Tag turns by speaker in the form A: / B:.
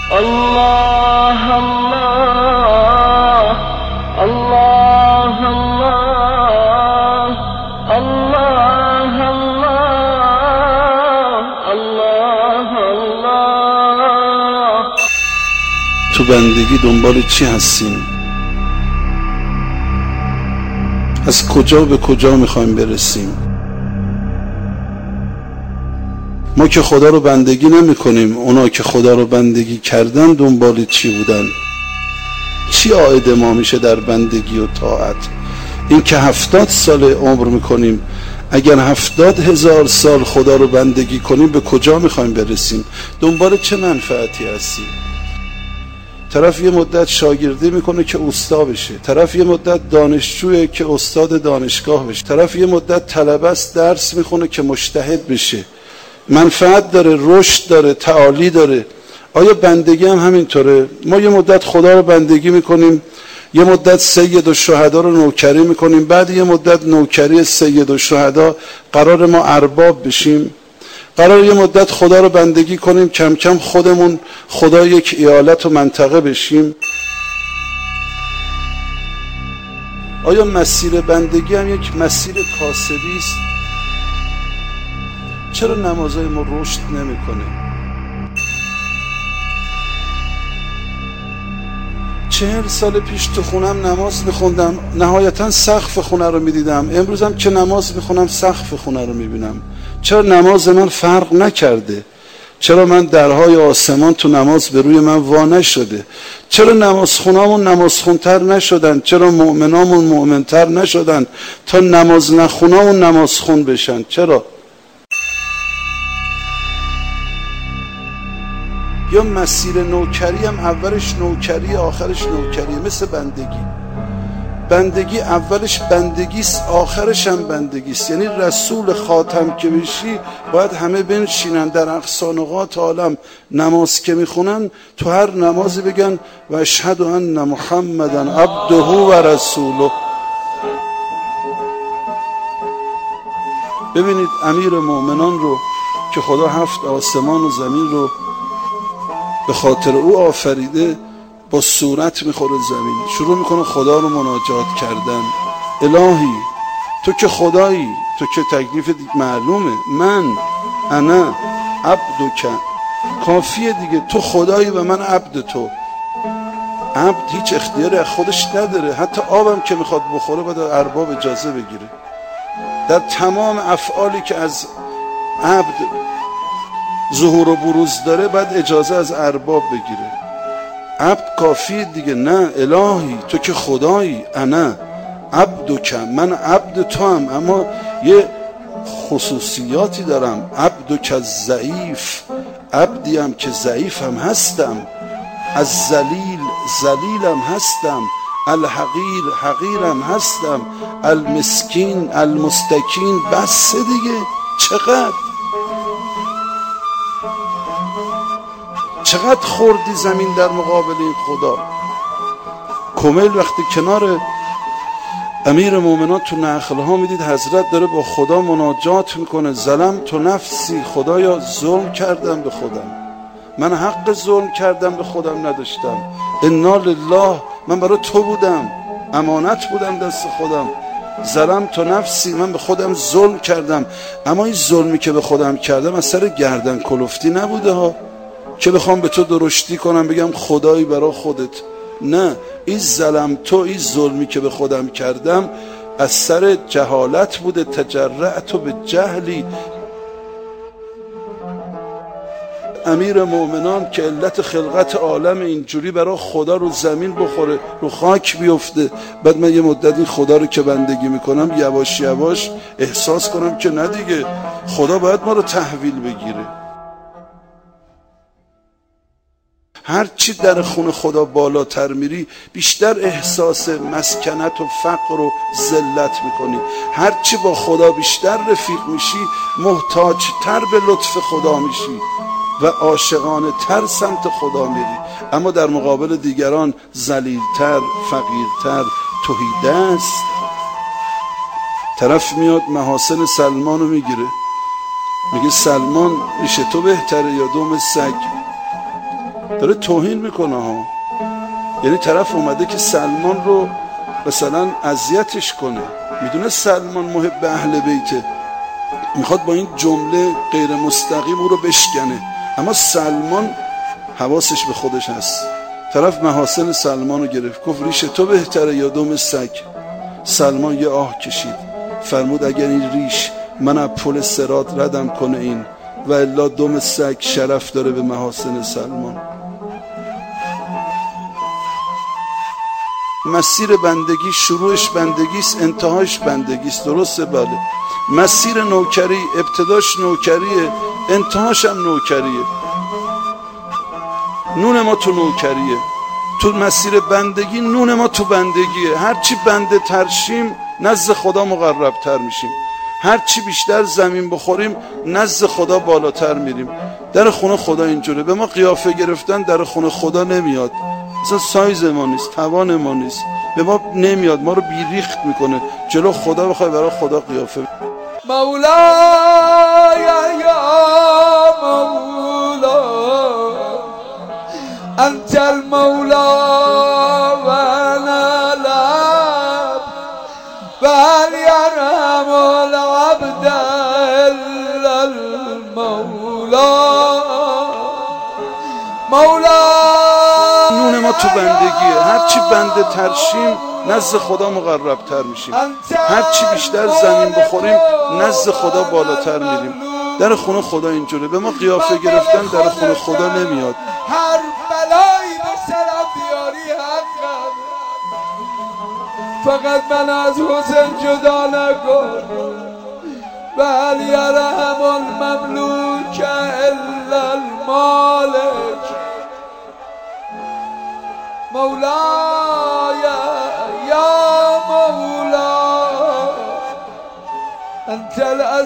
A: الله الله الله الله الله الله الله.
B: تو بندگی دنبال چی هستیم؟ از کجا به کجا میخوایم برسیم؟ ما که خدا رو بندگی نمی کنیم، اونا که خدا رو بندگی کردن دنبال چی بودن؟ چی عائد ما میشه در بندگی و طاعت؟ این که 70 سال عمر میکنیم، اگر 70,000 سال خدا رو بندگی کنیم به کجا میخوایم برسیم؟ دنبال چه منفعتی هستیم؟ طرف یه مدت شاگردی میکنه که اوستا بشه، طرف یه مدت دانشجویه که استاد دانشگاه بشه، طرف یه مدت طلبه است درس میخونه که مجتهد بشه. منفعت داره، رشد داره، تعالی داره. آیا بندگی هم همینطوره؟ ما یه مدت خدا رو بندگی میکنیم، یه مدت سید الشهدا رو نوکری میکنیم، بعد یه مدت نوکری سید الشهدا قرار ما ارباب بشیم، قرار یه مدت خدا رو بندگی کنیم، کم کم خودمون خدا یک ایالت و منطقه بشیم. آیا مسیر بندگی هم یک مسیر کاسبی است؟ چرا نمازهای ما رشد نمیکنه؟ 40 سال پیش تو خونم نماز میخوندم، نهایتا سقف خونه رو میدیدم. امروزم که نماز میخونم سقف خونه رو میبینم. چرا نماز من فرق نکرده؟ چرا من درهای آسمان تو نماز به روی من وا نشده؟ چرا نمازخونامون نمازخونتر نشدن؟ چرا مؤمنامون مؤمنتر نشدن تا نماز نخونامون نمازخون بشن؟ چرا؟ یا مسیر نوکری هم اولش نوکری آخرش نوکری، مثل بندگی اولش بندگیست آخرش هم بندگیست. یعنی رسول خاتم که بشی باید همه بنشینن در اقصا نقاط عالم نماز که میخونن تو هر نمازی بگن و اشهد ان محمدن عبده و رسوله. ببینید امیر مومنان رو که خدا 7 آسمان و زمین رو به خاطر او آفریده، با صورت میخوره زمین، شروع میکنه خدا رو مناجات کردن. الهی تو که خدایی، تو که تکلیف معلومه، انا عبدک، کافیه دیگه، تو خدایی و من عبد تو. عبد هیچ اختیاری از خودش نداره، حتی آبم که میخواد بخوره باید ارباب اجازه بگیره. در تمام افعالی که از عبد ظهور و بروز داره باید اجازه از ارباب بگیره. عبد کافیه دیگه. نه الهی تو که خدایی، انا عبدک، من عبد تو هم، اما یه خصوصیاتی دارم. عبدک ضعیف، عبدی هم که ضعیف هم هستم، از ذلیلم هستم، الحقیر حقیرم هستم، المسکین المستکین. بس دیگه، چقدر خوردی زمین در مقابل این خدا؟ کمیل وقتی کنار امیر مومنان تو نخلها میدید حضرت داره با خدا مناجات میکنه. ظلمت نفسی، خدایا ظلم کردم به خودم، من حق ظلم کردم به خودم نداشتم. انا لله، من برای تو بودم، امانت بودم دست خودم. ظلمت نفسی، من به خودم ظلم کردم. اما این ظلمی که به خودم کردم از سر گردن کلفتی نبوده ها، که بخوام به تو درشتی کنم بگم خدایی برای خودت. نه، این این ظلمی که به خودم کردم از سر جهالت بوده. تجرعت به جهلی. امیر مومنان که علت خلقت عالم اینجوری برای خدا رو زمین بخوره، رو خاک بیفته، بعد من یه مدت این خدا رو که بندگی میکنم یواش یواش احساس کنم که نه دیگه، خدا باید ما رو تحویل بگیره. هر چی در خون خدا بالاتر میری بیشتر احساس مسکنت و فقر و ذلت میکنی. هر چی با خدا بیشتر رفیق میشی محتاجتر به لطف خدا میشی و عاشقانه تر سمت خدا میری. اما در مقابل دیگران ذلیلتر، فقیرتر، تهیده است. طرف میاد محاسن سلمان رو میگیره، میگه سلمان ریش تو بهتره یا دم سگ؟ داره توهین میکنه ها. یعنی طرف اومده که سلمان رو مثلا اذیتش کنه، میدونه سلمان محب اهل بیته، میخواد با این جمله غیر مستقیم او رو بشکنه، اما سلمان حواسش به خودش هست. طرف محاسن سلمان رو گرفت، گفت ریش تو بهتره یا دم سگ؟ سلمان یه آه کشید، فرمود اگر این ریش من از پل صراط ردم کنه این، و الا دم سگ شرف داره به محاسن سلمان. مسیر بندگی شروعش بندگیست، انتهاش بندگیست، درسته؟ بله. مسیر نوکری ابتداش نوکریه، انتهاش هم نوکریه. نون ما تو نوکریه، تو مسیر بندگی نون ما تو بندگیه. هرچی بنده ترشیم نزد خدا مقرب تر میشیم، هرچی بیشتر زمین بخوریم نزد خدا بالاتر میریم. در خونه خدا اینجوره، به ما قیافه گرفتن در خونه خدا نمیاد، اصلا سایز ما نیست، توان ما نیست، به ما نمیاد، ما رو بیریخت میکنه. جلو خدا بخوای برای خدا قیافه.
A: مولا یا مولا انت المولا و انا العبد فهل يرحم العبد الا المولا. مولا
B: نون ما تو بندگیه، هرچی بنده ترشیم نزد خدا مقرب تر میشیم، هرچی بیشتر زمین بخوریم نزد خدا بالاتر میریم. در خونه خدا اینجوره، به ما قیافه گرفتن در خونه خدا نمیاد.
A: هر بلایی به سرم بیاری حقم، فقط من از حسین جدا نکن. و هل یرحم المملوک الا المالک. مولاي يا مولا أنت